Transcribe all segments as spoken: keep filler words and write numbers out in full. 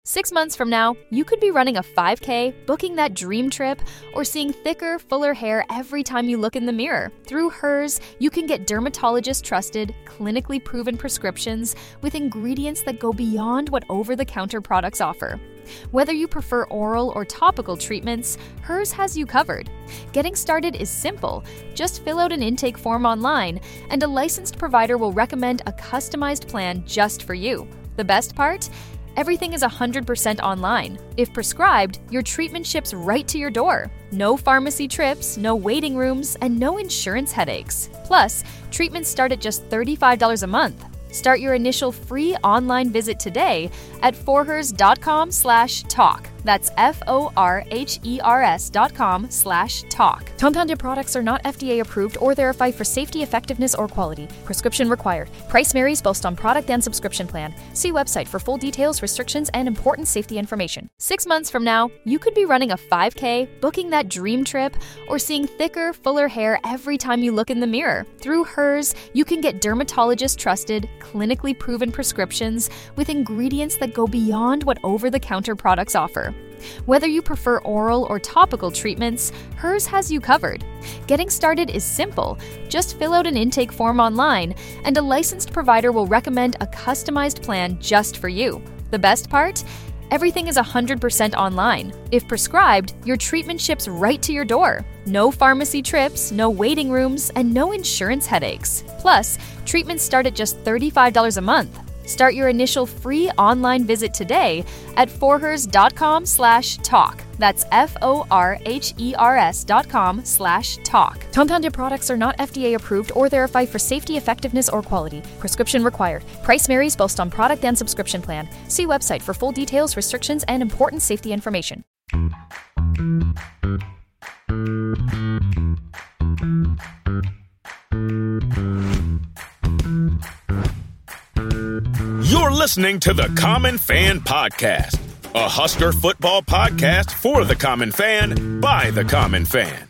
Six months from now, you could be running a five K, booking that dream trip, or seeing thicker, fuller hair every time you look in the mirror. Through Hers, you can get dermatologist-trusted, clinically proven prescriptions with ingredients that go beyond what over-the-counter products offer. Whether you prefer oral or topical treatments, Hers has you covered. Getting started is simple. Just fill out an intake form online, and a licensed provider will recommend a customized plan just for you. The best part? Everything is one hundred percent online. If prescribed, your treatment ships right to your door. No pharmacy trips, no waiting rooms, and no insurance headaches. Plus, treatments start at just thirty-five dollars a month. Start your initial free online visit today at forhers.com slash talk. That's F-O-R-H-E-R-S dot com slash talk. Compounded products are not F D A approved or verified for safety, effectiveness, or quality. Prescription required. Price varies based on product and subscription plan. See website for full details, restrictions, and important safety information. Six months from now, you could be running a five K, booking that dream trip, or seeing thicker, fuller hair every time you look in the mirror. Through Hers, you can get dermatologist-trusted, clinically proven prescriptions with ingredients that go beyond what over-the-counter products offer. Whether you prefer oral or topical treatments, Hers has you covered. Getting started is simple. Just fill out an intake form online, and a licensed provider will recommend a customized plan just for you. The best part? Everything is one hundred percent online. If prescribed, your treatment ships right to your door. No pharmacy trips, no waiting rooms, and no insurance headaches. Plus, treatments start at just thirty-five dollars a month. Start your initial free online visit today at forhers.com slash talk. That's F-O-R-H-E-R-S dot com slash talk. Compounded products are not F D A approved or verified for safety, effectiveness, or quality. Prescription required. Price varies based on product and subscription plan. See website for full details, restrictions, and important safety information. You're listening to the Common Fan Podcast, a Husker football podcast for the common fan, by the common fan.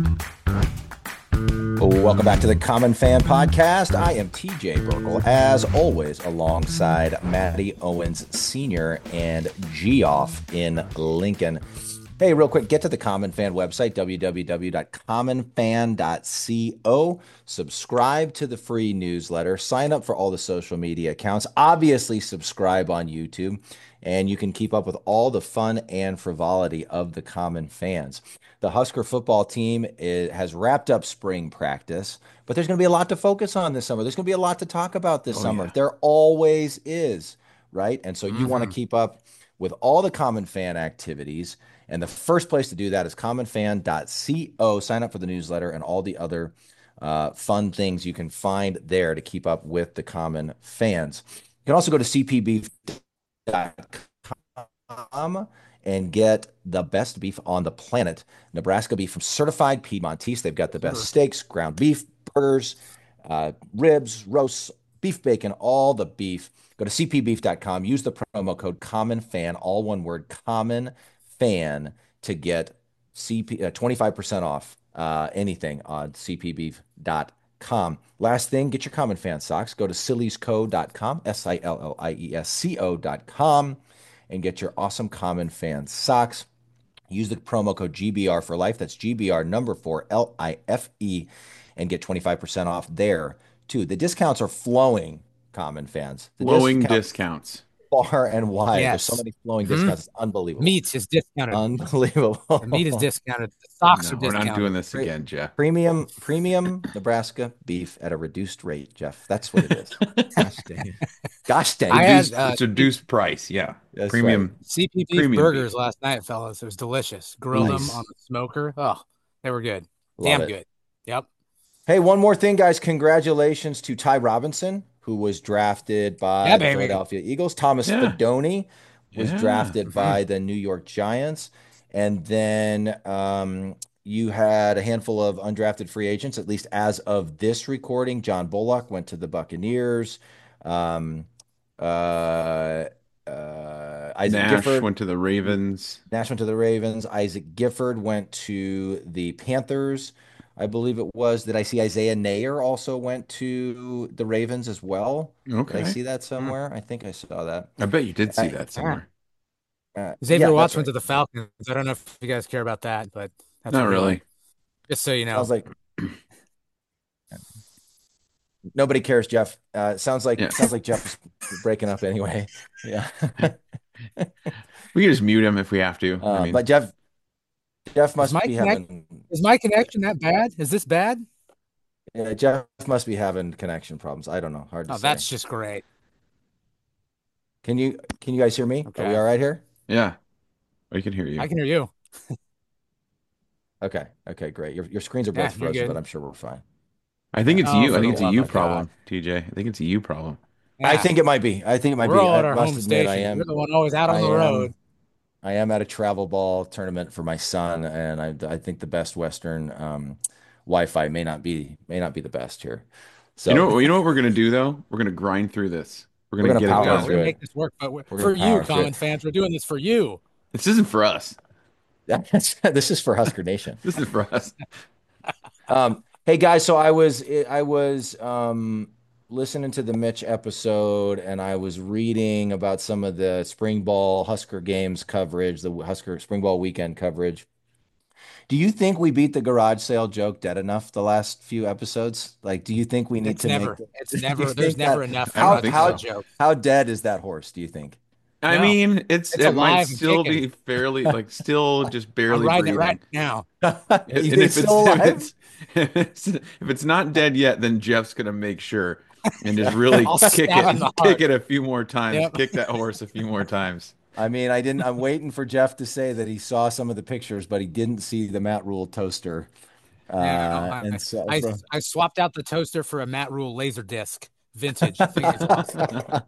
Welcome back to the Common Fan Podcast. I am T J Burkle, as always, alongside Matty Owens Senior and Geoff in Lincoln. Hey, real quick, get to the Common Fan website, w w w dot common fan dot co. Subscribe to the free newsletter. Sign up for all the social media accounts. Obviously, subscribe on YouTube, and you can keep up with all the fun and frivolity of the Common Fans. The Husker football team is, has wrapped up spring practice, but there's going to be a lot to focus on this summer. There's going to be a lot to talk about this oh, summer. Yeah. There always is, right? And so mm-hmm. you want to keep up with all the Common Fan activities. And the first place to do that is common fan dot co. Sign up for the newsletter and all the other uh, fun things you can find there to keep up with the Common Fans. You can also go to c p beef dot com and get the best beef on the planet. Nebraska beef from Certified Piedmontese. They've got the best steaks, ground beef, burgers, uh, ribs, roasts, beef bacon, all the beef. Go to c p beef dot com. Use the promo code COMMONFAN, all one word, COMMON fan, to get C P uh, twenty-five percent off uh, anything on c p beef dot com. Last thing, get your Common Fan socks. Go to sillies co dot com, S I L L I E S C O dot com, and get your awesome Common Fan socks. Use the promo code G B R for life. That's G B R number four, L I F E, and get twenty-five percent off there, too. The discounts are flowing, Common Fans. The flowing discounts. discounts. Far and wide. Yes. There's so many flowing discounts. Mm-hmm. It's unbelievable. Meat is discounted. Unbelievable. The meat is discounted. The socks no, are discounted. We're not doing this again, Jeff. Premium, premium Nebraska beef at a reduced rate, Jeff. That's what it is. Gosh dang. Gosh dang. I reduced, had, uh, it's a reduced price. Yeah. That's premium. Right. C P beef premium burgers beef. Last night, fellas. It was delicious. Grilled nice. them on the smoker. Oh, they were good. Love Damn it. good. Yep. Hey, one more thing, guys. Congratulations to Ty Robinson, who was drafted by yeah, the baby. Philadelphia Eagles. Thomas yeah. Fidone was yeah. drafted mm-hmm. by the New York Giants. And then um, you had a handful of undrafted free agents, at least as of this recording. John Bullock went to the Buccaneers. Um, uh, uh, Isaac Nash Gifford went to the Ravens. Nash went to the Ravens. Isaac Gifford went to the Panthers, I believe it was. Did I see Isaiah Nayer also went to the Ravens as well? Okay. Did I see that somewhere? I think I saw that. I bet you did see I, that somewhere. Uh, Xavier yeah, Watts that's went right. to the Falcons. I don't know if you guys care about that, but that's Not what he really. went. Just so you know. Sounds like nobody cares, Jeff. Uh, sounds like Yeah. sounds like Jeff is breaking up anyway. Yeah. We can just mute him if we have to. I Uh, mean, but Jeff Jeff Is must my be connect having is my connection that bad? Is this bad? yeah, Jeff must be having connection problems. I don't know. Hard to Oh, say. that's just great. Can you can you guys hear me? Are we Okay. all right here? yeah, we can hear you. I can hear you. Okay. Okay, great. Your your screens are Yeah, both you're frozen, good. but I'm sure we're fine. I think it's Oh, you. I for think the it's a love you of God. problem, T J. I think it's a you problem. I Yeah. think it might be. I think it might We're be. all I at our must home admit I station. You're am the one always out on I the road. am I am at a travel ball tournament for my son, and I I think the Best Western um, Wi-Fi may not be may not be the best here. You So know, you know what we're gonna do though? We're gonna grind through this. We're we're gonna gonna get it We power are. done. We're through gonna it. make this work, but we're, We're gonna for you, power through common it. fans, we're doing this for you. This isn't for us. That's, this is for Husker Nation. This is for us. Um, hey guys, so I was I was um, listening to the Mitch episode, and I was reading about some of the spring ball Husker games coverage, the Husker spring ball weekend coverage. Do you think we beat the garage sale joke dead enough the last few episodes? Like, do you think we need It's to make never. the, It's do you never. There's think never that enough I don't how garage think sale how so. jokes. how dead is that horse, do you think? I No, mean, it's it's it might alive and still kicking. be fairly like still just I'm barely riding it breathing. right now. You And think and it's if it's still if alive? it's if it's if it's not dead yet, then Jeff's gonna make sure and just really I'll kick stab it, in the kick heart. it a few more times, Yep. kick that horse a few more times. I mean, I didn't. I'm waiting for Jeff to say that he saw some of the pictures, but he didn't see the Matt Rule toaster. Yeah, no, Uh, I, and so, I so I swapped out the toaster for a Matt Rule laser disc, vintage. I think it's awesome.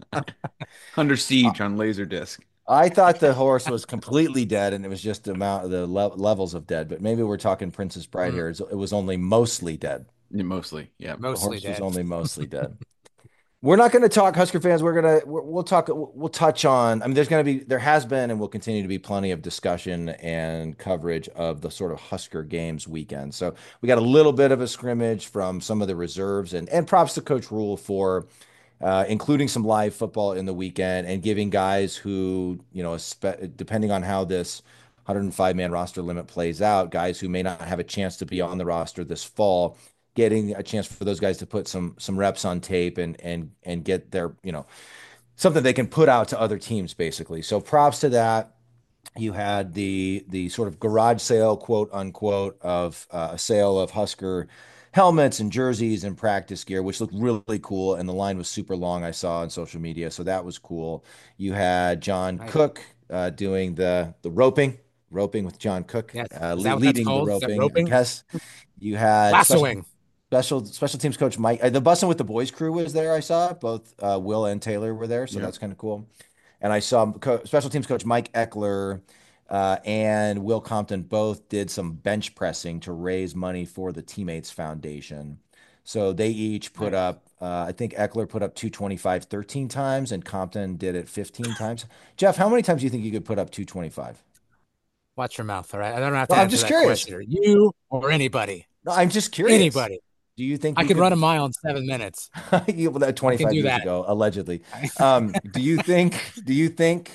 Under siege on Laserdisc. I thought the horse was completely dead, and it was just the amount of the le levels of dead. But maybe we're talking Princess Bride Mm, here. It's- It was only mostly dead. Yeah, mostly, yeah. The mostly horse was dead. only mostly dead. We're not going to talk Husker fans. We're gonna we're, we'll talk. We'll touch on. I mean, there's going to be there has been and will continue to be plenty of discussion and coverage of the sort of Husker games weekend. So we got a little bit of a scrimmage from some of the reserves, and and props to Coach Rule for uh, including some live football in the weekend and giving guys who, you know, spe- depending on how this one hundred five man roster limit plays out, guys who may not have a chance to be on the roster this fall, getting a chance for those guys to put some some reps on tape and and and get their, you know, something they can put out to other teams basically. So props to that. You had the the sort of garage sale, quote unquote, of uh, a sale of Husker helmets and jerseys and practice gear, which looked really cool. And the line was super long, I saw on social media. So that was cool. You had John Nice. Cook uh, doing the the roping, roping with John Cook, Yes. uh, Is le- that what that's leading the called? Is that roping, I roping? guess. You had special Lassoing. special special teams coach Mike. Uh, the Bussin' with the Boys crew was there. I saw both uh, Will and Taylor were there, so Yeah. that's kind of cool. And I saw co special teams coach Mike Eckler uh, and Will Compton both did some bench pressing to raise money for the Teammates Foundation. So they each put Nice. up, uh, I think Eckler put up two twenty-five thirteen times and Compton did it fifteen times. Jeff, how many times do you think you could put up two twenty-five? Watch your mouth, all right? I don't have to Well, I'm answer just that curious. question. Or you or anybody. No, I'm just curious. Anybody. Do you think I you could could run a mile in seven minutes. you, well, that I can twenty-five do years that. ago, allegedly. Um, do you think do you think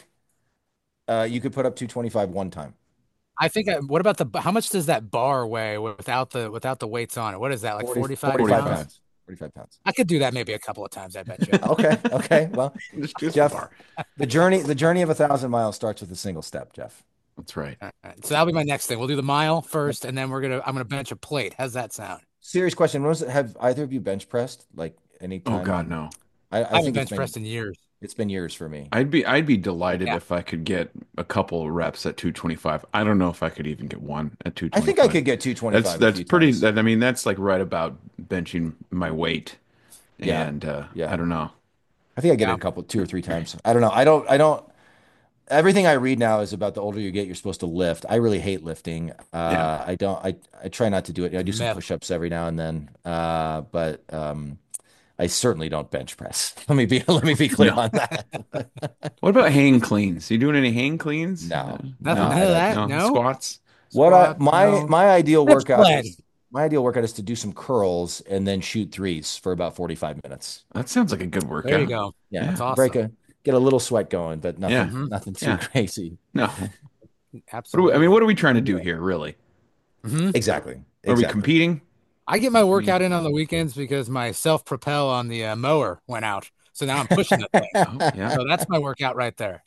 uh, you could put up two twenty-five one time? I think. I, what about the? How much does that bar weigh without the without the weights on it? What is that? Like forty, forty-five forty-five pounds? pounds. forty-five pounds. I could do that maybe a couple of times. I bet you. Okay. Okay. Well, Just, just Jeff, far. the journey the journey of a thousand miles starts with a single step, Jeff. That's right. All right, so that'll be my next thing. We'll do the mile first, and then we're gonna. I'm gonna bench a plate. How's that sound? Serious question. When was it, have either of you bench pressed like any Oh time? God, no. I, I I haven't think it's bench been pressed in years. it's been years for me. I'd be I'd be delighted Yeah. if I could get a couple reps at two twenty-five. I don't know if I could even get one at two I twenty-five. think I could get two twenty-five. That's a that's few pretty. times. That, I mean, that's like right about benching my weight. Yeah. And uh, Yeah. I don't know. I think I get Yeah. it a couple, two or three times. I don't know. I don't. I don't. Everything I read now is about the older you get, you're supposed to lift. I really hate lifting. Uh, Yeah. I don't. I I try not to do it. I do some Myth. push-ups every now and then. Uh, but um, I certainly don't bench press. Let me be. Let me be clear No. on that. What about hang cleans? You doing any hang cleans? No. Uh, Nothing. No, None I of don't- that. no No. squats. What I Squat, my no. my ideal Rip workout spread. is my ideal workout is to do some curls and then shoot threes for about forty-five minutes. That sounds like a good workout. There you go. Yeah, That's awesome. break a get a little sweat going, but nothing, Yeah. nothing too Yeah. crazy. No. What are we, I Absolutely. mean, what are we trying to do here, really? hmm Exactly. Are we Exactly. competing? I get my I workout mean, in on the weekends because my self-propel on the uh, mower went out. So now I'm pushing the thing. oh, yeah. So that's my workout right there.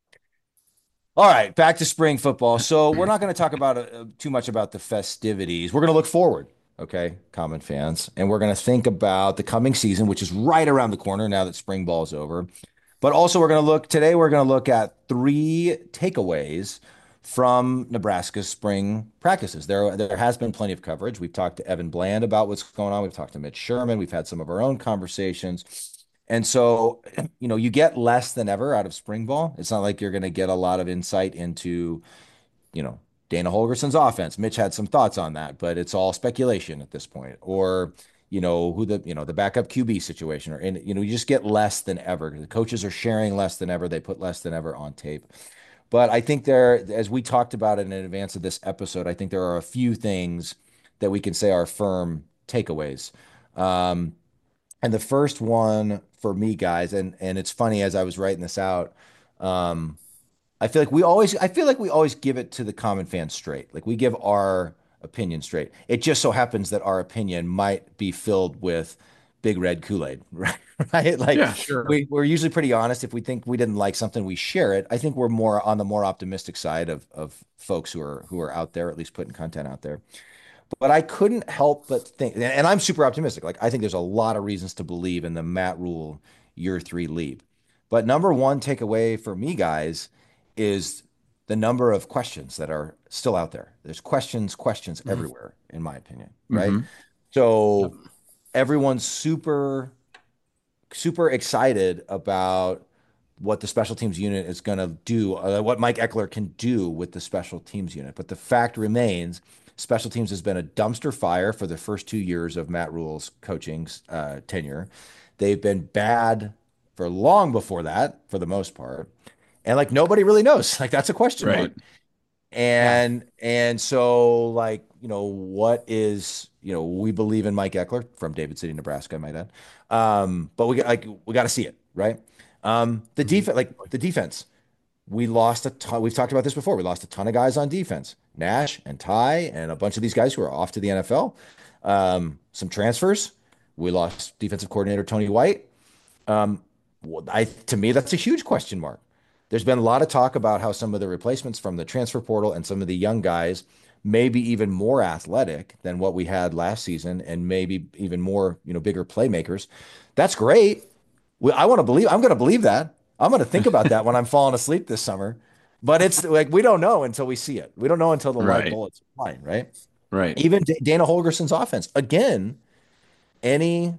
All right, back to spring football. So we're not going to talk about uh, too much about the festivities. We're going to look forward, okay, common fans, and we're going to think about the coming season, which is right around the corner now that spring ball's over. But also, we're going to look today. We're going to look at three takeaways from Nebraska's spring practices. There, there has been plenty of coverage. We've talked to Evan Bland about what's going on. We've talked to Mitch Sherman. We've had some of our own conversations. And so, you know, you get less than ever out of spring ball. It's not like you're going to get a lot of insight into, you know, Dana Holgerson's offense. Mitch had some thoughts on that, but it's all speculation at this point. Or, you know, who the, you know, the backup Q B situation, or, and, you know, you just get less than ever. The coaches are sharing less than ever. They put less than ever on tape. But I think there, as we talked about it in advance of this episode, I think there are a few things that we can say are firm takeaways. Um, and the first one for me, guys, and and it's funny as I was writing this out, um, I feel like we always, I feel like we always give it to the common fan straight. Like we give our opinion straight. It just so happens that our opinion might be filled with big red Kool-Aid, right? Right? Like Yeah. Sure. we we're usually pretty honest. If we think we didn't like something, we share it. I think we're more on the more optimistic side of of folks who are who are out there, at least putting content out there. But I couldn't help but think, and I'm super optimistic. Like I think there's a lot of reasons to believe in the Matt Rule year three leap. But number one takeaway for me, guys, is the number of questions that are still out there. There's questions, questions Mhm. everywhere, in my opinion, right? hmm Yep. So everyone's super, super excited about what the special teams unit is going to do, uh, what Mike Eckler can do with the special teams unit. But the fact remains, special teams has been a dumpster fire for the first two years of Matt Rule's coaching uh, tenure. They've been bad for long before that, for the most part. And like nobody really knows. Like that's a question Right. mark. And and so like, you know, what is, you know, we believe in Mike Eckler from David City, Nebraska, I might add. Um, but we got like we got to see it, right? Um, the Mhm. defense, like the defense, we lost a ton. We've talked about this before. We lost a ton of guys on defense. Nash and Ty and a bunch of these guys who are off to the N F L. Um, some transfers. We lost defensive coordinator Tony White. Um, well, I to me that's a huge question mark. There's been a lot of talk about how some of the replacements from the transfer portal and some of the young guys may be even more athletic than what we had last season, and maybe even more, you know, bigger playmakers. That's great. We, I want to believe. I'm going to believe that. I'm going to think about that when I'm falling asleep this summer. But it's like we don't know until we see it. We don't know until the live Right. bullets are flying, right? Right. Even D- Dana Holgerson's offense. Again, any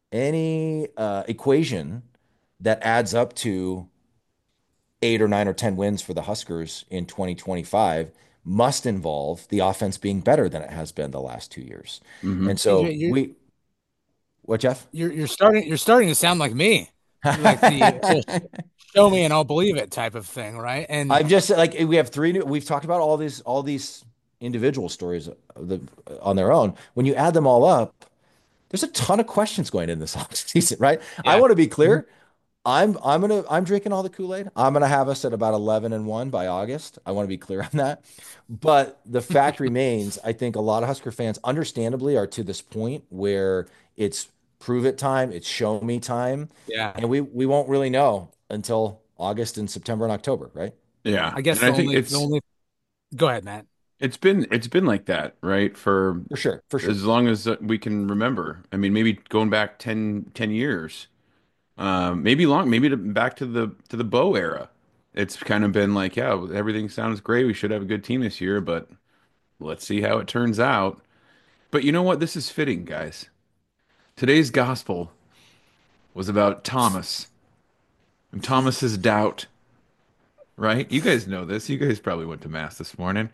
any uh, equation that adds up to eight or nine or ten wins for the Huskers in twenty twenty-five must involve the offense being better than it has been the last two years. hmm And so T J, you're, we, what, Jeff? you're you're starting you're starting to sound like me, like the just show me and I'll believe it type of thing, right? And I'm just like we have three new. We've talked about all these all these individual stories of the, on their own. When you add them all up, there's a ton of questions going in this offseason, right? I yeah, want to be Mhm. clear. I'm I'm gonna I'm drinking all the Kool-Aid. I'm gonna have us at about eleven and one by August. I want to be clear on that. But the fact remains, I think a lot of Husker fans, understandably, are to this point where it's prove it time, it's show me time, yeah. and we we won't really know until August and September and October, right? Yeah. I guess And the I think only the it's only go ahead, Matt. it's been it's been like that, right? For For sure, for sure. as long as uh, we can remember. I mean, maybe going back ten ten years. Um, maybe long, maybe to, back to the to the Bo era. It's kind of been like, yeah, everything sounds great. We should have a good team this year, but let's see how it turns out. But you know what? This is fitting, guys. Today's gospel was about Thomas and Thomas's doubt, right? You guys know this. You guys probably went to mass this morning.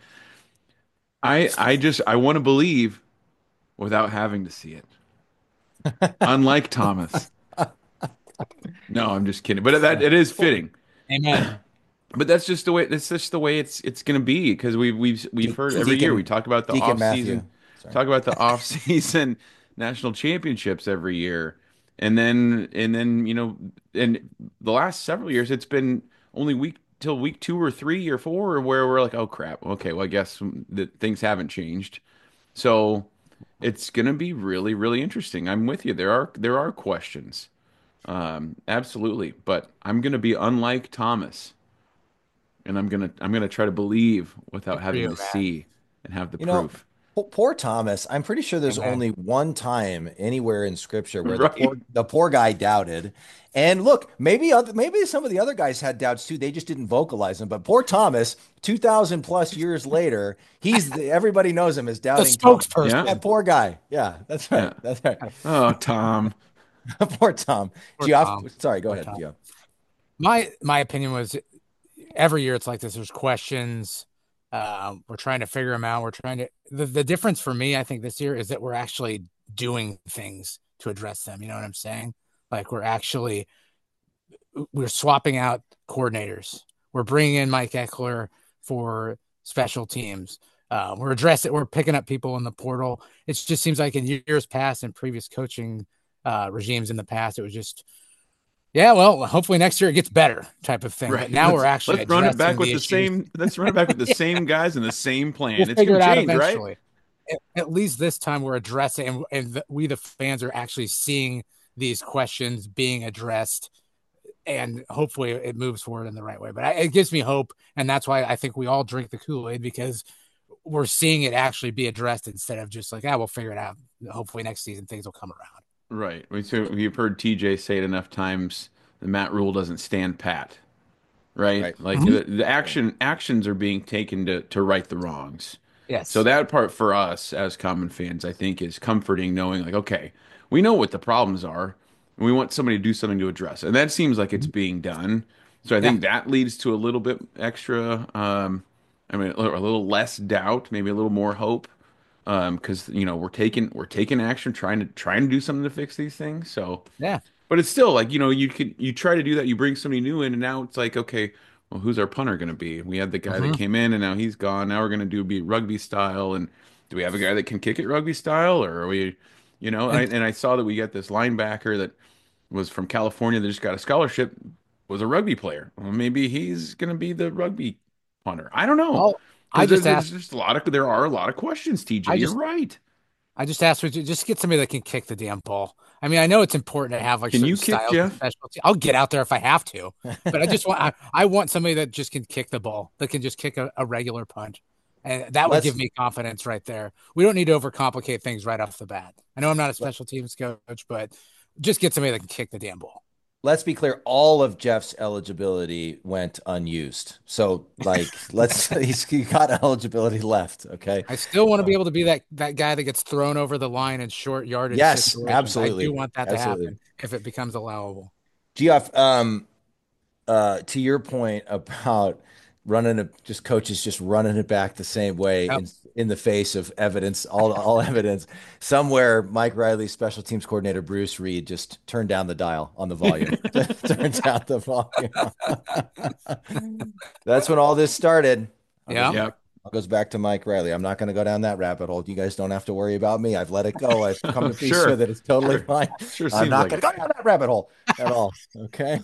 I I just I want to believe without having to see it. Unlike Thomas. No, I'm just kidding. But that it is fitting. Amen. But that's just the way that's just the way it's it's going to be because we've we've we've De- heard every year we Deacon talk about the Deacon off Matthew. season Sorry. talk about the off season national championships every year And then and then you know, and the last several years it's been only week till week two or three or four where we're like, oh crap, okay, well I guess that things haven't changed. So it's gonna be really, really interesting. I'm with you. There are there are questions. Um, absolutely. But I'm gonna be unlike Thomas, and I'm gonna I'm gonna try to believe Good without for having you, to man. see and have the You know, proof. po- poor Thomas. I'm pretty sure there's Amen. only one time anywhere in scripture where the Right? poor the poor guy doubted. And look, maybe other, maybe some of the other guys had doubts too. They just didn't vocalize them. But poor Thomas, two thousand plus years later, he's the, everybody knows him as The doubting Thomas. Yeah. That spokesperson. poor guy. Yeah, that's Yeah. right. That's right. Oh, Tom. Poor Tom. Poor Geoff, Tom. sorry, go Poor ahead, Tom. Geoff. My my opinion was every year it's like this. There's questions. Um, we're trying to figure them out. We're trying to. The, the difference for me, I think, this year is that we're actually doing things to address them. You know what I'm saying? Like we're actually we're swapping out coordinators. We're bringing in Mike Eckler for special teams. Uh, we're addressing. We're picking up people in the portal. It just seems like in years past and previous coaching uh, regimes in the past, it was just yeah, well, hopefully next year it gets better type of thing. Right. But now Let's we're actually let's run it addressing back with the the issues. same let's run it back with the same guys and the same We'll plan. It's figure gonna it out change, right? eventually. At, at least this time we're addressing, and, and the, we, the fans, are actually seeing these questions being addressed, and hopefully it moves forward in the right way. But I, it gives me hope, and that's why I think we all drink the Kool-Aid, because we're seeing it actually be addressed instead of just like, ah, we'll figure it out. Hopefully next season things will come around. Right. We so we've heard T J say it enough times. The Matt Rule doesn't stand pat, right? Right. Like Mhm. the, the action actions are being taken to to right the wrongs. So Yes. that part for us as common fans, I think, is comforting knowing like, okay, we know what the problems are, and we want somebody to do something to address it. And that seems like it's being done. So I Yeah. think that leads to a little bit extra, um, I mean, a little, a little less doubt, maybe a little more hope, um, because you know we're taking we're taking action, trying to trying to do something to fix these things. So. Yeah. But it's still like, you know, you could you try to do that, you bring somebody new in, and now it's like, okay, well, who's our punter going to be? We had the guy that Mhm. came in, and now he's gone. Now we're going to do be rugby style, and do we have a guy that can kick it rugby style, or are we, you know? And I, And and I saw that we got this linebacker that was from California that just got a scholarship, was a rugby player. Well, maybe he's going to be the rugby punter. I don't know, well, I because there's, just there's asked. just a lot of there are a lot of questions. T J, I you're just right. I just asked, would you just get somebody that can kick the damn ball? I mean, I know it's important to have like Can certain you kick, styles of Jeff? specialty. I'll get out there if I have to, but I just want I, I want somebody that just can kick the ball, that can just kick a, a regular punch, and that would give Let's me confidence right there. We don't need to overcomplicate things right off the bat. I know I'm not a special teams coach, but just get somebody that can kick the damn ball. let's be clear, all of Jeff's eligibility went unused. So like let's he's he got eligibility left. Okay. I still want to be So, able to be that that guy that gets thrown over the line in short yardage yes, situations. I do absolutely. want that to Absolutely. happen if it becomes allowable. Geoff, um, uh, to your point about running a, just coaches just running it back the same way Yep. in in the face of evidence, all all evidence. Somewhere, Mike Riley's special teams coordinator Bruce Reed just turned down the dial on the volume. Turned down the volume. That's when all this started. I'll Yeah. goes back, Yep. goes back to Mike Riley. I'm not going to go down that rabbit hole. You guys don't have to worry about me. I've let it go. I've come to peace Sure. with it. It's totally Sure. fine. Sure I'm seems not like going it. to go down that rabbit hole at all. Okay.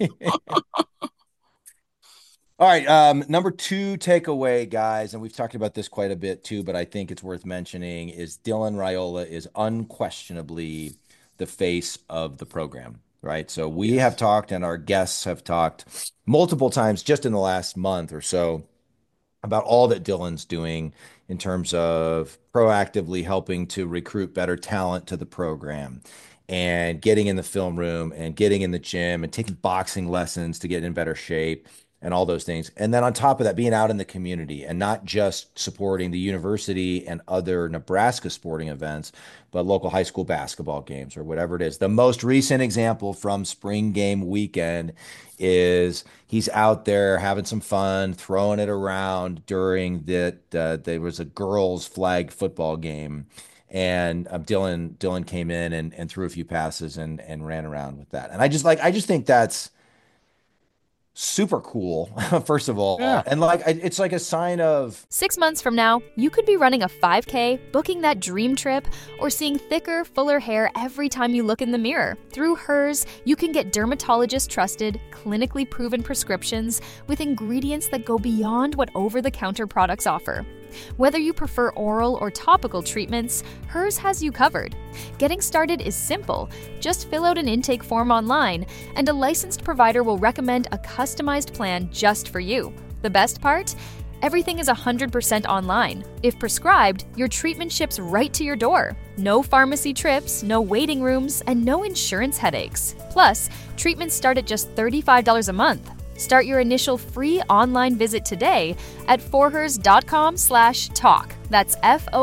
All right. Um, number two takeaway, guys, and we've talked about this quite a bit too, but I think it's worth mentioning is Dylan Raiola is unquestionably the face of the program, right? So we have talked and our guests have talked multiple times just in the last month or so about all that Dylan's doing in terms of proactively helping to recruit better talent to the program and getting in the film room and getting in the gym and taking boxing lessons to get in better shape and all those things. And then on top of that, being out in the community and not just supporting the university and other Nebraska sporting events, but local high school basketball games or whatever it is. The most recent example from spring game weekend is he's out there having some fun, throwing it around during that. Uh, there was a girls' flag football game, and um, Dylan Dylan came in and, and threw a few passes and and ran around with that. And I just like I just think that's super cool, first of all. Yeah. And like, I- it's like a sign of, Six months from now, you could be running a five K, booking that dream trip, or seeing thicker, fuller hair every time you look in the mirror. Through Hers, you can get dermatologist trusted, clinically proven prescriptions with ingredients that go beyond what over the counter products offer. Whether you prefer oral or topical treatments, Hers has you covered. Getting started is simple. Just fill out an intake form online, and a licensed provider will recommend a customized plan just for you. The best part? Everything is one hundred percent online. If prescribed, your treatment ships right to your door. No pharmacy trips, no waiting rooms, and no insurance headaches. Plus, treatments start at just thirty-five dollars a month. Start your initial free online visit today at forhers.com slash talk. That's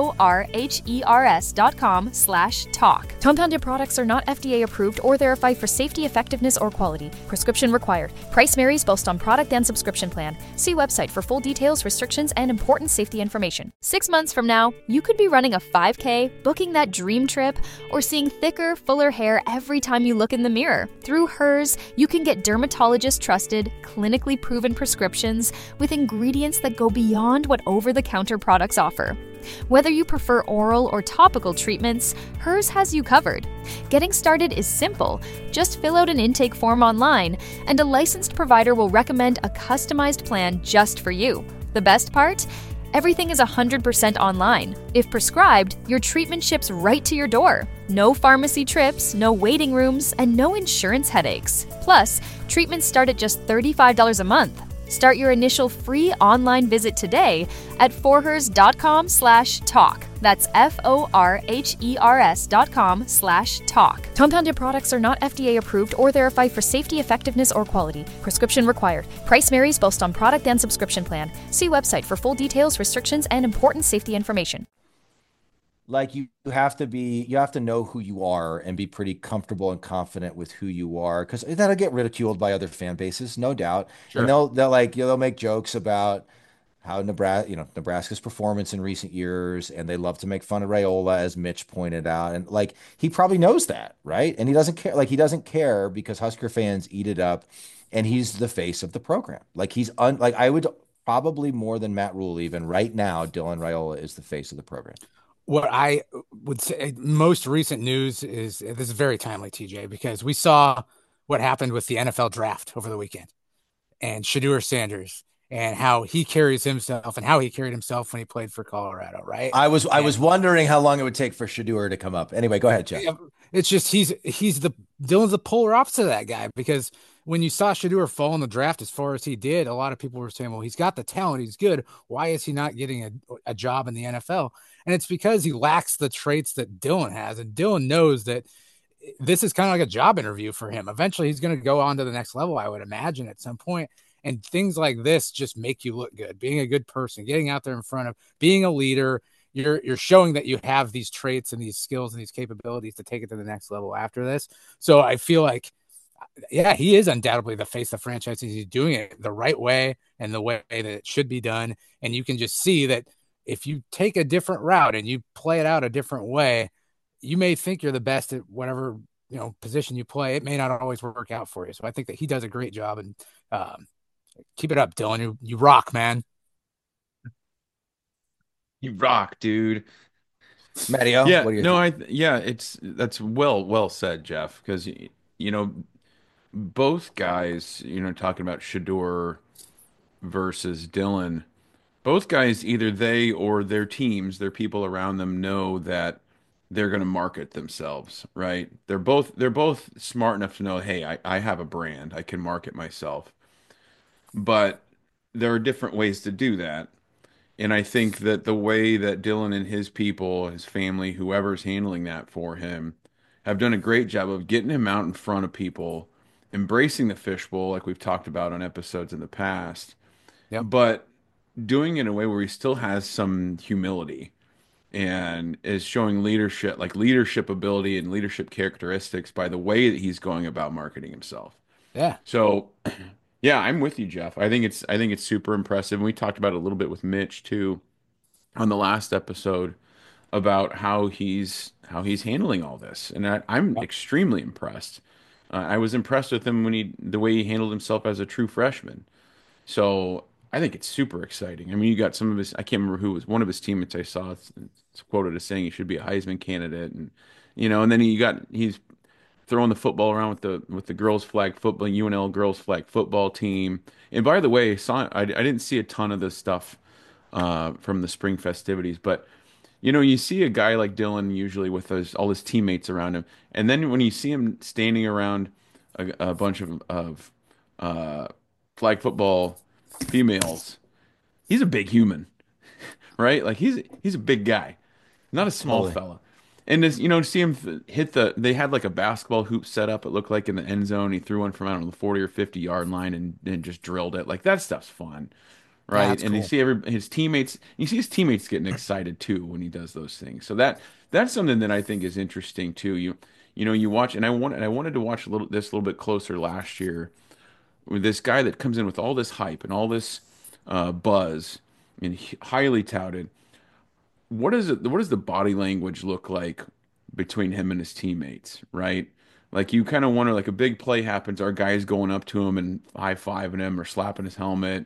F-O-R-H-E-R-S dot com slash talk. Compounded products are not F D A approved or verified for safety, effectiveness, or quality. Prescription required. Price varies based on product and subscription plan. See website for full details, restrictions, and important safety information. Six months from now, you could be running a five K, booking that dream trip, or seeing thicker, fuller hair every time you look in the mirror. Through Hers, you can get dermatologist trusted, clinically proven prescriptions with ingredients that go beyond what over-the-counter products offer. Whether you prefer oral or topical treatments, Hers has you covered. Getting started is simple. Just fill out an intake form online, and a licensed provider will recommend a customized plan just for you. The best part? Everything is one hundred percent online. If prescribed, your treatment ships right to your door. No pharmacy trips, no waiting rooms, and no insurance headaches. Plus, treatments start at just thirty-five dollars a month. Start your initial free online visit today at forhers.com slash talk. That's F-O-R-H-E-R-S dot com slash talk. Compounded products are not F D A approved or verified for safety, effectiveness, or quality. Prescription required. Price varies based on product and subscription plan. See website for full details, restrictions, and important safety information. like you have to be, you have to know who you are and be pretty comfortable and confident with who you are, because that'll get ridiculed by other fan bases, no doubt. Sure. And they'll they'll like, you know, they'll make jokes about how Nebraska, you know, Nebraska's performance in recent years, and they love to make fun of Raiola, as Mitch pointed out. And like, he probably knows that, right? And he doesn't care. Like, he doesn't care because Husker fans eat it up, and he's the face of the program. Like, he's un like I would probably more than Matt Rule even right now, Dylan Raiola is the face of the program. What I would say, most recent news is this is very timely, T J, because we saw what happened with the N F L draft over the weekend and Shedeur Sanders and how he carries himself and how he carried himself when he played for Colorado, right? I was I And was wondering how long it would take for Shedeur to come up. Anyway, go ahead, Jeff. it's just he's he's the Dylan's the polar opposite of that guy, because when you saw Shedeur fall in the draft as far as he did, a lot of people were saying, well, he's got the talent, he's good. Why is he not getting a, a job in the N F L? And it's because he lacks the traits that Dylan has. And Dylan knows that this is kind of like a job interview for him. Eventually, he's going to go on to the next level, I would imagine, at some point. And things like this just make you look good. Being a good person, getting out there in front of, being a leader, you're you're showing that you have these traits and these skills and these capabilities to take it to the next level after this. So I feel like, yeah, he is undoubtedly the face of the franchise. He's doing it the right way and the way that it should be done. And you can just see that if you take a different route and you play it out a different way, you may think you're the best at whatever, you know, position you play. It may not always work out for you. So I think that he does a great job, and um, keep it up, Dylan. You, you rock, man. You rock, dude. Matteo, Yeah, what do you no, think? I yeah, it's that's well well said, Jeff, because you know both guys, you know, talking about Shador versus Dylan, both guys, either they or their teams, their people around them know that they're going to market themselves, right? They're both they're both smart enough to know, hey, I, I have a brand, I can market myself. But there are different ways to do that. And I think that the way that Dylan and his people, his family, whoever's handling that for him, have done a great job of getting him out in front of people, embracing the fishbowl, like we've talked about on episodes in the past, Yep. but doing it in a way where he still has some humility and is showing leadership, like leadership ability and leadership characteristics by the way that he's going about marketing himself. Yeah. So, yeah, I'm with you, Jeff. I think it's I think it's super impressive. And we talked about it a little bit with Mitch too on the last episode about how he's how he's handling all this, and I, I'm Yep. extremely impressed. Uh, I was impressed with him when he the way he handled himself as a true freshman. So I think it's super exciting. I mean, you got some of his, I can't remember who was one of his teammates I saw it's, it's quoted as saying he should be a Heisman candidate. And, you know, and then you got, he's throwing the football around with the, with the girls flag football, U N L girls flag football team. And by the way, saw, I, I didn't see a ton of this stuff uh, from the spring festivities, but you know, you see a guy like Dylan usually with his, all his teammates around him, and then when you see him standing around a, a bunch of, of uh, flag football females, he's a big human, right? Like he's he's a big guy, not a small Totally. fella. And as you know, to see him hit the, they had like a basketball hoop set up. It looked like in the end zone. He threw one from I don't know the forty or fifty yard line and, and just drilled it. Like that stuff's fun, Yeah, right? that's And you cool. see every his teammates. You see his teammates getting excited too when he does those things. So that that's something that I think is interesting too. You you know you watch, and I want and I wanted to watch a little this a little bit closer last year with this guy that comes in with all this hype and all this uh, buzz and h- highly touted. What is it? What does the body language look like between him and his teammates, right? Like you kind of wonder, like a big play happens, our guy's going up to him and high fiving him or slapping his helmet.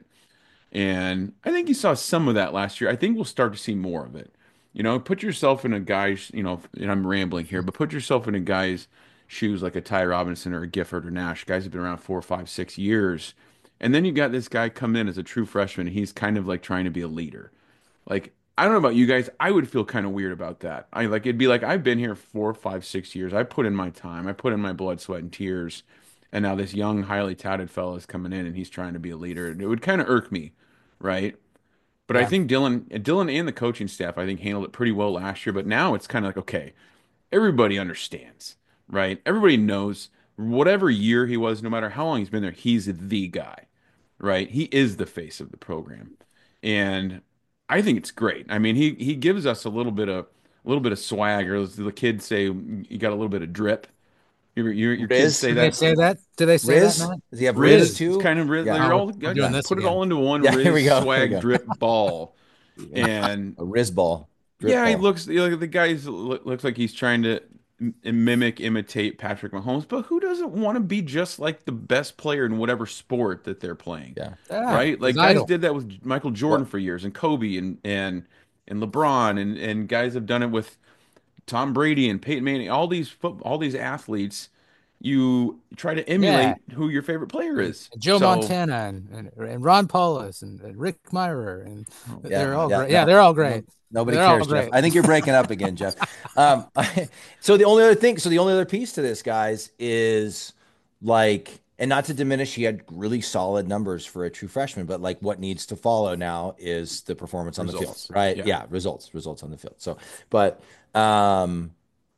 And I think you saw some of that last year. I think we'll start to see more of it. You know, put yourself in a guy's, you know, and I'm rambling here, but put yourself in a guy's shoes like a Ty Robinson or a Gifford or Nash. Guys have been around four, five, six years. And then you got this guy come in as a true freshman. And he's kind of like trying to be a leader. Like, I don't know about you guys. I would feel kind of weird about that. I like it'd be like I've been here four, five, six years. I put in my time. I put in my blood, sweat, and tears. And now this young, highly touted fellow is coming in and he's trying to be a leader. It would kind of irk me, right? But I Yeah. think Dylan, Dylan and the coaching staff, I think handled it pretty well last year. But now it's kind of like, okay, everybody understands, right? Everybody knows whatever year he was, no matter how long he's been there, he's the guy, right? He is the face of the program, and I think it's great. I mean, he he gives us a little bit of a little bit of swag, or as the kids say, you got a little bit of drip. Your your, your kids Riz, say Did they that. say that? Did they say that, Riz, Matt? does he have Riz Riz, it's too? kind of Riz. Yeah, They're Oh, all we're doing this put it again. all into one yeah. Here we Riz go. Here we swag go. drip ball, and A Riz ball, drip yeah, he ball. looks you know, the guy looks like he's trying to m- mimic, imitate Patrick Mahomes, but who doesn't want to be just like the best player in whatever sport that they're playing, Yeah. Yeah, right? his Like guys idol. did that with Michael Jordan Well, for years, and Kobe, and and and LeBron, and and guys have done it with Tom Brady and Peyton Manning. All these foot, all these athletes, you try to Yeah, emulate who your favorite player and is. Joe So, Montana and, and, and Ron Paulus and, and Rick Meyer and yeah, they're all yeah. great. Yeah, No, they're all no, great. nobody They're all cares, Jeff. great. I think you're breaking up again, Jeff. Um, so the only other thing, so the only other piece to this, guys, is like, and not to diminish, he had really solid numbers for a true freshman, but like what needs to follow now is the performance on the field, results. right? Yeah. Yeah, results, results on the field. So, but um,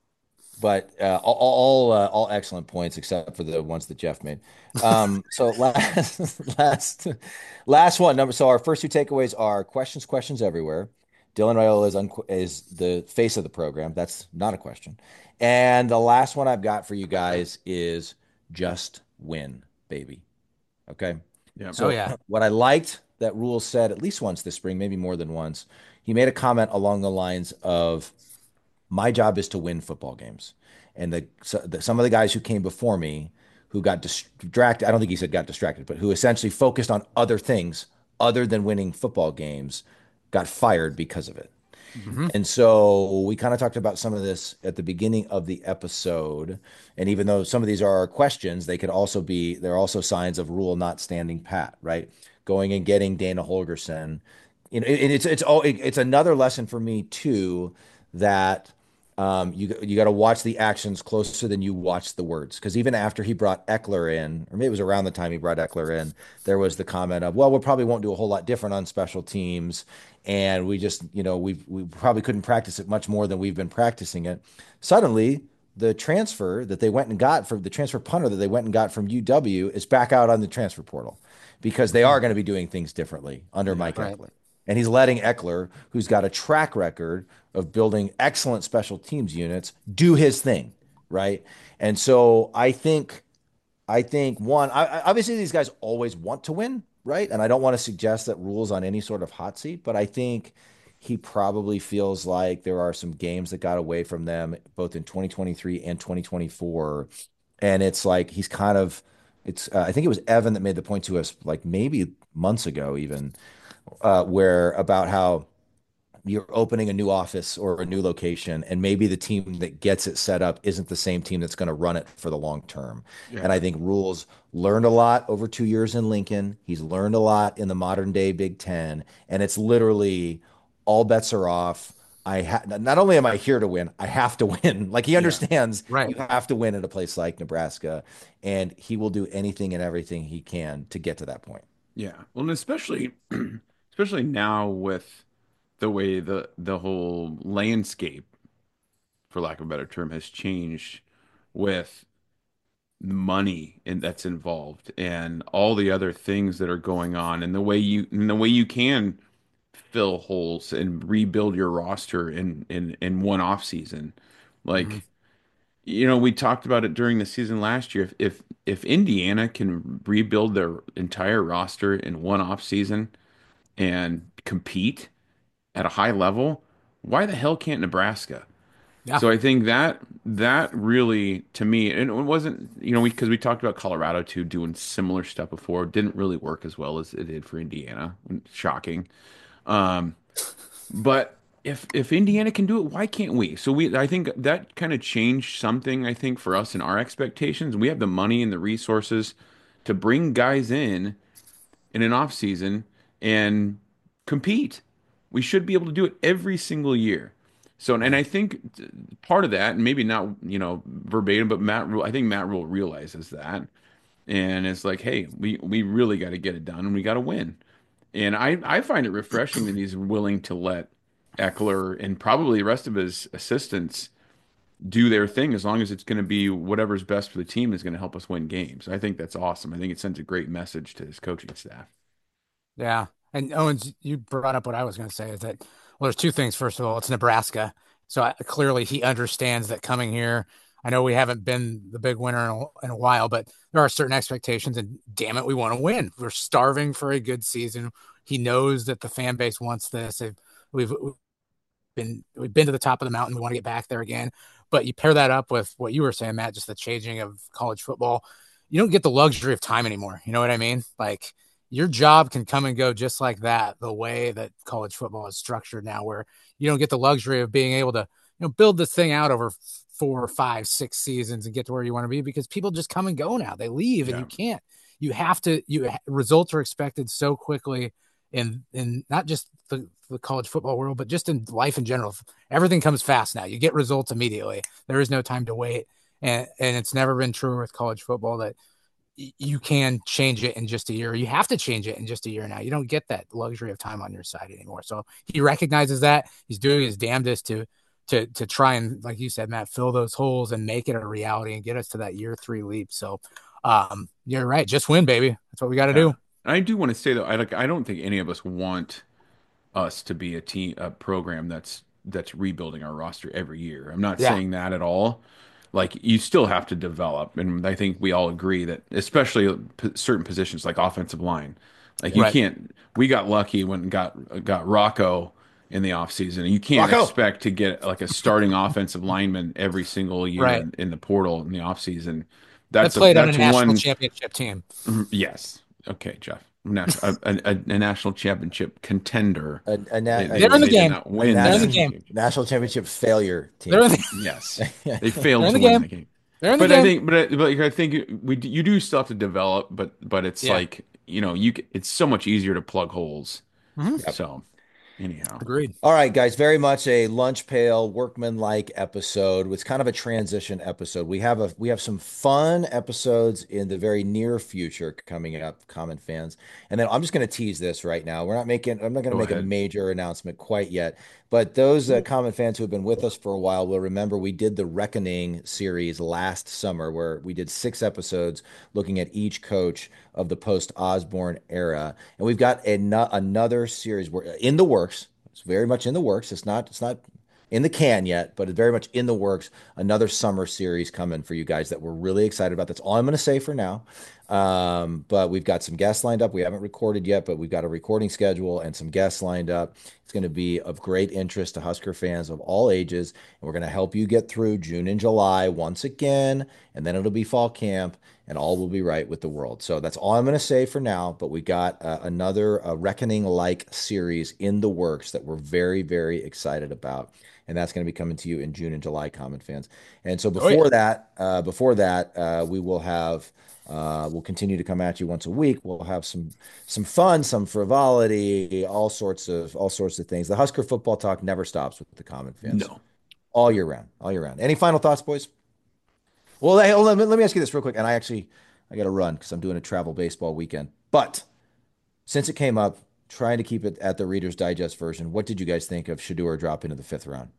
but uh, all all, uh, all excellent points except for the ones that Jeff made. Um, so last last last one number. So our first two takeaways are questions, questions everywhere. Dylan Raiola is unqu- is the face of the program. That's not a question. And the last one I've got for you guys is just win, baby. Okay. Yeah. Oh So yeah. what I liked that Rule said at least once this spring, maybe more than once, he made a comment along the lines of my job is to win football games. And the, so the some of the guys who came before me who got distracted, I don't think he said got distracted, but who essentially focused on other things other than winning football games got fired because of it. hmm And so we kind of talked about some of this at the beginning of the episode. And even though some of these are our questions, they could also be, they're also signs of Rule not standing pat, right? Going and getting Dana Holgerson. You know, and it's it's all it's another lesson for me too that um, you you got to watch the actions closer than you watch the words. Because even after he brought Eckler in, or maybe it was around the time he brought Eckler in, there was the comment of, "Well, we probably won't do a whole lot different on special teams, and we just, you know, we we probably couldn't practice it much more than we've been practicing it." Suddenly, the transfer that they went and got from the transfer punter that they went and got from U W is back out on the transfer portal because they are going to be doing things differently under Yeah. Mike Right. Eckler. And he's letting Eckler, who's got a track record of building excellent special teams units, do his thing, right? And so I think, I think one, I, I- obviously these guys always want to win, right? And I don't want to suggest that Rule's on any sort of hot seat, but I think he probably feels like there are some games that got away from them both in twenty twenty-three and twenty twenty-four And it's like he's kind of it's uh, I think it was Evan that made the point to us like maybe months ago even uh, where about how you're opening a new office or a new location, and maybe the team that gets it set up isn't the same team that's going to run it for the long term. Yeah. And I think Rules learned a lot over two years in Lincoln. He's learned a lot in the modern day Big Ten, and it's literally all bets are off. I ha- not only am I here to win, I have to win. Like he Yeah. understands Right. you have to win at a place like Nebraska, and he will do anything and everything he can to get to that point. Yeah. Well, and especially especially now with the way the the whole landscape, for lack of a better term, has changed with money and that's involved and all the other things that are going on and the way you and the way you can fill holes and rebuild your roster in in in one off season. Mhm. Like, you know, we talked about it during the season last year. If if if Indiana can rebuild their entire roster in one off season and compete at a high level, why the hell can't Nebraska? Yeah. So I think that that really, to me, and it wasn't, you know, we because we talked about Colorado too doing similar stuff before, didn't really work as well as it did for Indiana. Shocking. Um, but if if Indiana can do it, why can't we? So we, I think that kind of changed something, I think, for us in our expectations. We have the money and the resources to bring guys in in an off season and compete. We should be able to do it every single year. So, and I think part of that, and maybe not, you know, verbatim, but Matt Rule, I think Matt Rule realizes that, and it's like, hey, we we really got to get it done, and we got to win. And I I find it refreshing that he's willing to let Eckler and probably the rest of his assistants do their thing as long as it's going to be whatever's best for the team is going to help us win games. I think that's awesome. I think it sends a great message to his coaching staff. Yeah. And Owens, you brought up what I was going to say is that, well, there's two things. First of all, it's Nebraska. So I, clearly he understands that coming here. I know we haven't been the big winner in a, in a while, but there are certain expectations, and damn it, we want to win. We're starving for a good season. He knows that the fan base wants this. We've, we've been we've been to the top of the mountain. We want to get back there again. But you pair that up with what you were saying, Matt, just the changing of college football. You don't get the luxury of time anymore. You know what I mean? Like your job can come and go just like that, the way that college football is structured now, where you don't get the luxury of being able to, you know, build this thing out over four, five, six seasons and get to where you want to be, because people just come and go now. They leave, and Yeah. you can't. You have to. You results are expected so quickly in in not just the, the college football world, but just in life in general. Everything comes fast now. You get results immediately. There is no time to wait, and and it's never been truer with college football that you can change it in just a year. You have to change it in just a year now. You don't get that luxury of time on your side anymore. So he recognizes that. He's doing his damnedest to to to try and, like you said, Matt, fill those holes and make it a reality and get us to that year three leap. So um, you're right. Just win, baby. That's what we got to Yeah. do. I do want to say though, I like I don't think any of us want us to be a team a program that's that's rebuilding our roster every year. I'm not Yeah. saying that at all. Like you still have to develop, and I think we all agree that especially p certain positions like offensive line, like you Right. can't. We got lucky when got got Rocco in the offseason, and you can't Rocco! expect to get like a starting offensive lineman every single year Right. in, in the portal in the offseason. That That's a, played on a that's national one. championship team. Yes. Okay, Jeff. National, a, a, a national championship contender. A, a na- They, a- they- They're in the they did game. not win They're in the that game. championship. national championship failure team. They're in the, Yes, they failed They're in to the win game. the game. they're in the But I game. think, but I, but I think we d- you do still have to develop. But but it's Yeah. like you know you c- it's so much easier to plug holes. Mhm. So anyhow, Agreed. All right, guys, very much a lunch pail workman-like episode. It's kind of a transition episode. We have a we have some fun episodes in the very near future coming up, common fans. And then I'm just going to tease this right now. We're not making I'm not going to go make a ahead. major announcement quite yet, but those uh, common fans who have been with us for a while will remember we did the Reckoning series last summer where we did six episodes looking at each coach of the post-Osborne era. And we've got an another series where in the works. It's very much in the works. It's not it's not in the can yet, but it's very much in the works. Another summer series coming for you guys that we're really excited about. That's all I'm going to say for now. Um, but we've got some guests lined up. We haven't recorded yet, but we've got a recording schedule and some guests lined up. It's going to be of great interest to Husker fans of all ages. And we're going to help you get through June and July once again. And then it'll be fall camp and all will be right with the world. So that's all I'm going to say for now. But we got uh, another uh, Reckoning-like series in the works that we're very, very excited about. And that's going to be coming to you in June and July, Common fans. And so before oh, yeah. that, uh, before that, uh, we will have, uh, we'll continue to come at you once a week. We'll have some, some fun, some frivolity, all sorts of, all sorts of things. The Husker football talk never stops with the Common fans. No, all year round, all year round. Any final thoughts, boys? Well, hey, let me, let me ask you this real quick. And I actually, I got to run because I'm doing a travel baseball weekend. But since it came up, trying to keep it at the Reader's Digest version, what did you guys think of Shedeur drop into the fifth round?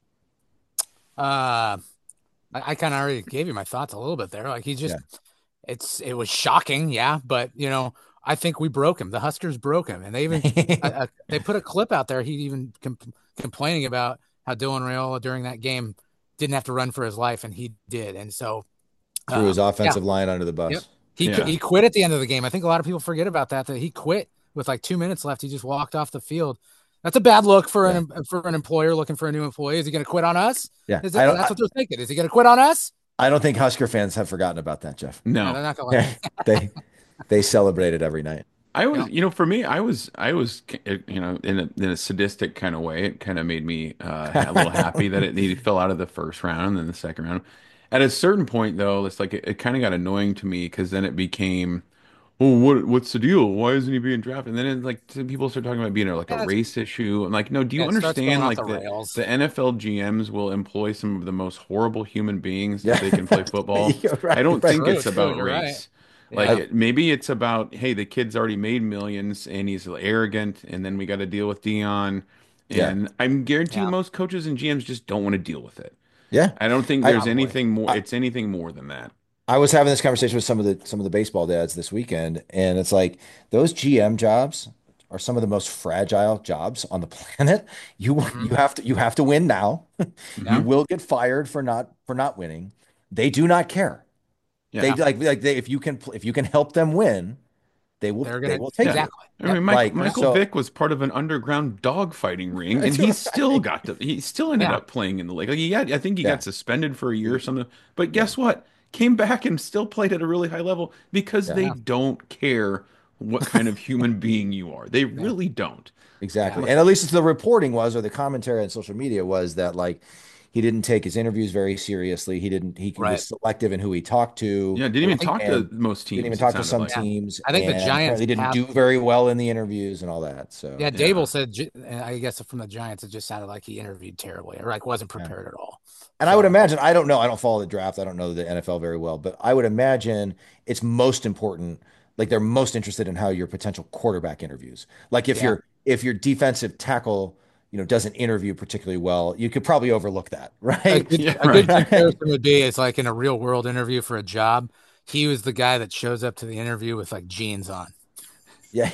Uh, I, I kind of already gave you my thoughts a little bit there. Like he just, yeah. it's it was shocking, yeah. But you know, I think we broke him. The Huskers broke him, and they even uh, they put a clip out there. He even com- complaining about how Dylan Raiola during that game didn't have to run for his life, and he did. And so threw um, his offensive yeah. line under the bus. Yep. He yeah. he quit at the end of the game. I think a lot of people forget about that. That he quit with like two minutes left. He just walked off the field. That's a bad look for yeah. an for an employer looking for a new employee. Is he going to quit on us? Yeah, Is that, that's what they're thinking. Is he going to quit on us? I don't think Husker fans have forgotten about that, Jeff. No, no they're not going to. they they celebrated every night. I was, Yeah. you know, for me, I was, I was, you know, in a, in a sadistic kind of way. It kind of made me uh, a little happy that it, it fell out of the first round and then the second round. At a certain point, though, it's like it, it kind of got annoying to me because then it became, oh, what what's the deal? Why isn't he being drafted? And then it, like people start talking about being like a race issue. I'm like, no, do you Yeah, it starts understand going like off the the, rails. the N F L G Ms will employ some of the most horrible human beings Yeah. that they can play football? You're right, I don't right. think True, it's true, about you're race. right. Like Yeah. it, maybe it's about, hey, the kid's already made millions and he's arrogant, and then we got to deal with Dion. Yeah. And I'm guaranteeing Yeah. most coaches and G Ms just don't want to deal with it. Yeah, I don't think I- there's Probably. anything more. I- It's anything more than that. I was having this conversation with some of the some of the baseball dads this weekend, and it's like those G M jobs are some of the most fragile jobs on the planet. You Mhm. you have to you have to win now. Yeah. You will get fired for not for not winning. They do not care. Yeah. They like like they if you can if you can help them win, they will They're they gonna will take exactly. it. I mean, Yep. Mike, Like, Michael so- Vick was part of an underground dogfighting ring, and That's he right. still got to. He still ended Yeah. up playing in the league. Like he got, I think he Yeah. got suspended for a year or something. But guess what? Came back and still played at a really high level because they Yeah. don't care what kind of human being you are. They really don't. Exactly. Yeah. And at least the reporting was, or the commentary on social media was that like he didn't take his interviews very seriously. He didn't, he Right. was selective in who he talked to. Yeah, didn't even talk to And most teams. Didn't even it talk to sounded some like. teams. I think the and Giants apparently didn't have- do very well in the interviews and all that. So Yeah, Yeah. Dable said. Gi- I guess from the Giants, it just sounded like he interviewed terribly, or like wasn't prepared at all. And I would imagine, I don't know, I don't follow the draft. I don't know the N F L very well, but I would imagine it's most important. Like they're most interested in how your potential quarterback interviews. Like if Yeah. your if your defensive tackle, you know, doesn't interview particularly well, you could probably overlook that, A right? good, Yeah, a good right. comparison would be it's like in a real world interview for a job. He was the guy that shows up to the interview with like jeans on, Yeah.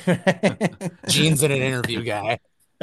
jeans and an interview guy.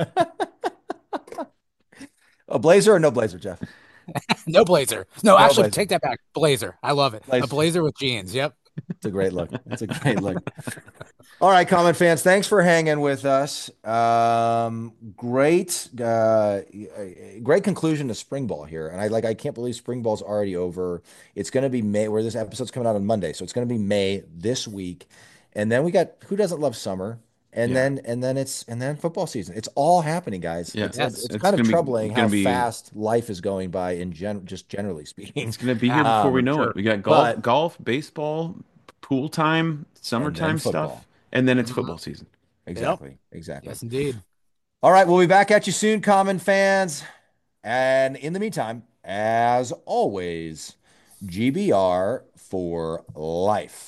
A blazer or no blazer, Jeff? No blazer. No, No actually, blazer. take that back. Blazer. I love it. Blazer. A blazer with jeans. Yep. It's a great look. It's a great look. All right, Common fans, thanks for hanging with us. Um, great, uh, great conclusion to spring ball here, and I like. I can't believe spring ball's already over. It's going to be May. Where this episode's coming out on Monday, so it's going to be May this week, and then we got who doesn't love summer, and Yeah. then and then it's and then football season. It's all happening, guys. Yeah. It's, Yes. it's, it's It's kind of gonna be- troubling gonna how be- fast life is going by in gen, just generally speaking. It's going to be here before we Um, know sure. it. We got golf, But- golf, baseball, pool time, summertime football. stuff, and then it's Mhm. football season. Exactly, exactly. Yes, indeed. All right, we'll be back at you soon, Common fans. And in the meantime, as always, G B R for life.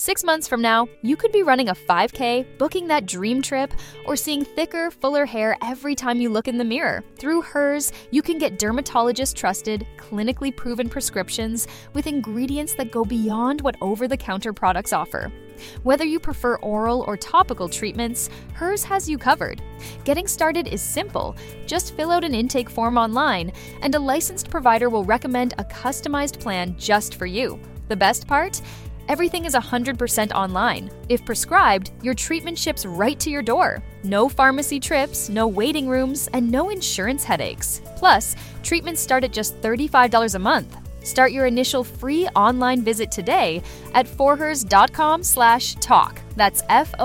Six months from now, you could be running a five K, booking that dream trip, or seeing thicker, fuller hair every time you look in the mirror. Through Hers, you can get dermatologist-trusted, clinically proven prescriptions with ingredients that go beyond what over-the-counter products offer. Whether you prefer oral or topical treatments, Hers has you covered. Getting started is simple. Just fill out an intake form online, and a licensed provider will recommend a customized plan just for you. The best part? Everything is one hundred percent online. If prescribed, your treatment ships right to your door. No pharmacy trips, no waiting rooms, and no insurance headaches. Plus, treatments start at just thirty-five dollars a month. Start your initial free online visit today at forhers.com slash talk. That's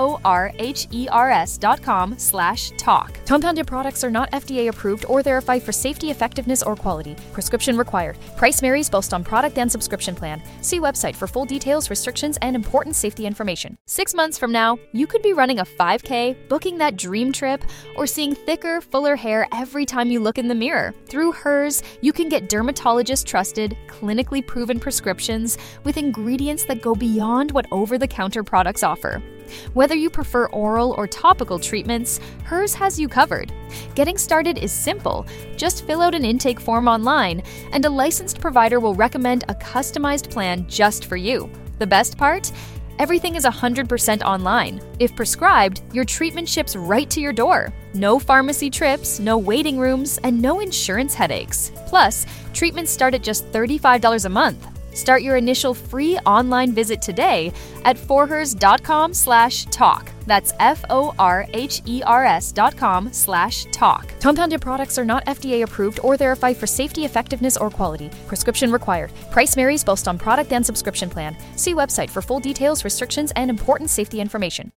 F-O-R-H-E-R-S dot com slash talk. Compounded products are not F D A approved or verified for safety, effectiveness, or quality. Prescription required. Price varies based on product and subscription plan. See website for full details, restrictions, and important safety information. Six months from now, you could be running a five K, booking that dream trip, or seeing thicker, fuller hair every time you look in the mirror. Through Hers, you can get dermatologist-trusted, clinically proven prescriptions with ingredients that go beyond what over-the-counter products offer. Whether you prefer oral or topical treatments, Hers has you covered. Getting started is simple. Just fill out an intake form online, and a licensed provider will recommend a customized plan just for you. The best part? Everything is one hundred percent online. If prescribed, your treatment ships right to your door. No pharmacy trips, no waiting rooms, and no insurance headaches. Plus, treatments start at just thirty-five dollars a month. Start your initial free online visit today at forhers.com slash talk. That's F-O-R-H-E-R-S dot com slash talk. Compounded products are not F D A approved or verified for safety, effectiveness, or quality. Prescription required. Price varies based on product and subscription plan. See website for full details, restrictions, and important safety information.